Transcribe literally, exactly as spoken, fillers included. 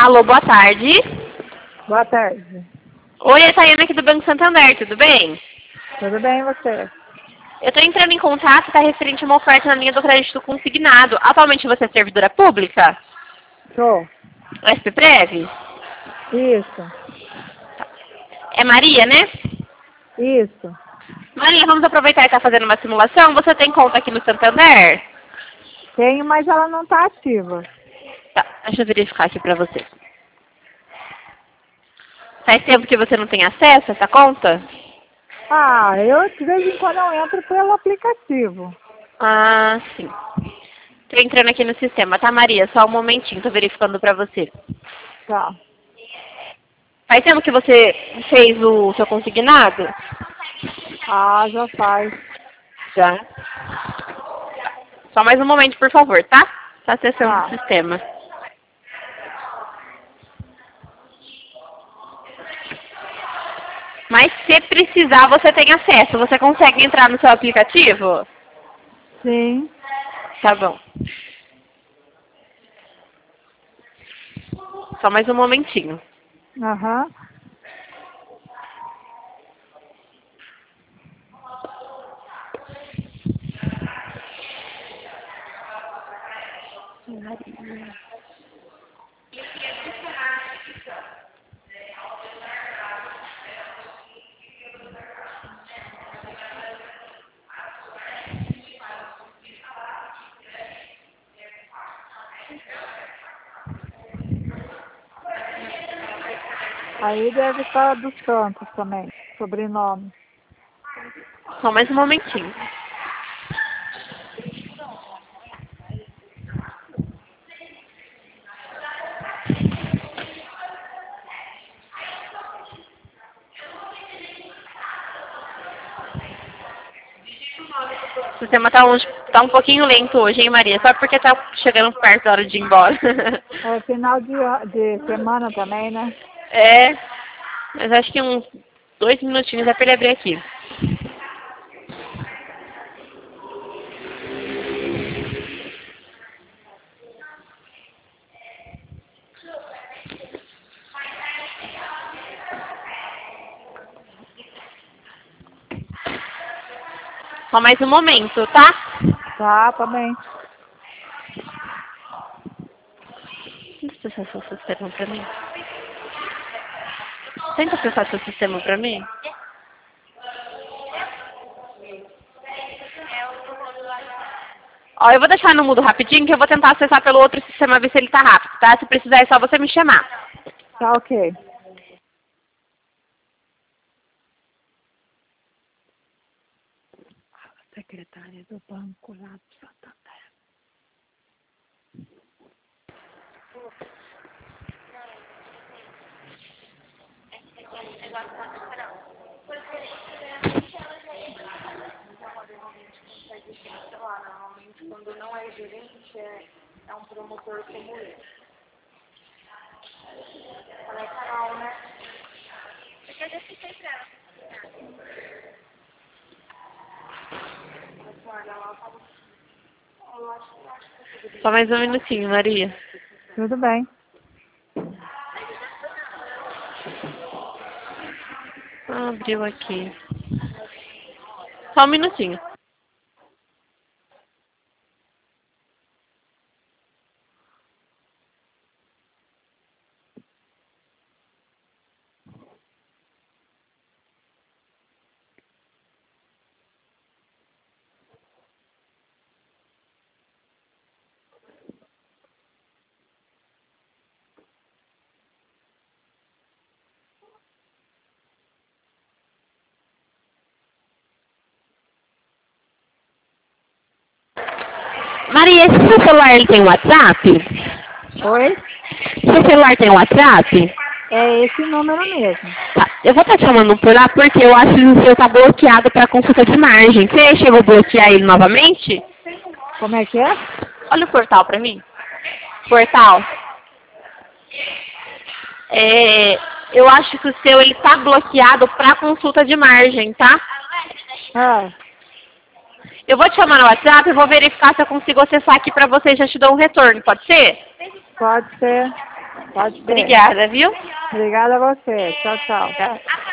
Alô, boa tarde. Boa tarde. Oi, é a Tayana aqui do Banco Santander, tudo bem? Tudo bem, e você? Eu estou entrando em contato, está referente a uma oferta na linha do crédito consignado. Atualmente você é servidora pública? Sou. S P Prev? Isso. É Maria, né? Isso. Maria, vamos aproveitar e estar fazendo uma simulação. Você tem conta aqui no Santander? Tenho, mas ela não está ativa. Tá, deixa eu verificar aqui para você. Faz tempo que você não tem acesso a essa conta? Ah, eu de vez em quando eu entro pelo aplicativo. Ah, sim. Estou entrando aqui no sistema, tá, Maria? Só um momentinho, estou verificando para você. Tá. Faz tempo que você fez o seu consignado? Ah, já faz. Já. Só mais um momento, por favor, tá? Tá acessando Tá. o sistema. Mas se precisar, você tem acesso. Você consegue entrar no seu aplicativo? Sim. Tá bom. Só mais um momentinho. Aham. Aí deve estar dos Santos também, sobrenome. Só mais um momentinho. O sistema tá um, tá um pouquinho lento hoje, hein, Maria? Só porque tá chegando perto da hora de ir embora. É final de, an- de semana também, né? É, mas acho que uns dois minutinhos é pra ele abrir aqui. Só mais um momento, tá? Tá, também. Tenta acessar seu sistema pra mim. Tenta acessar seu sistema pra mim. Ó, eu vou deixar no mudo rapidinho, que eu vou tentar acessar pelo outro sistema, ver se ele tá rápido, tá? Se precisar é só você me chamar. Tá ok. Secretária do banco lá do Santander. Normalmente, quando não é gerente, é, é um promotor como eu. Ela é Carol, né? Porque eu já fiquei pra ela. Mas, olha, ela falou assim, eu acho, eu acho que eu poderia. Só mais um minutinho, Maria. Tudo bem. Ah, abriu aqui. Só um minutinho. Maria, esse seu celular ele tem WhatsApp? Oi? Seu celular tem WhatsApp? É esse número mesmo. Tá. Eu vou estar te chamando por lá porque eu acho que o seu tá bloqueado para consulta de margem. Você chegou a bloquear ele novamente? Como é que é? Olha o portal para mim. Portal. É, eu acho que o seu ele tá bloqueado para consulta de margem, tá? Ah, Eu vou te chamar no WhatsApp e vou verificar se eu consigo acessar aqui para você e já te dou um retorno, pode ser? pode ser. Pode ser. Obrigada, viu? Obrigada a você. Tchau, tchau. Tchau.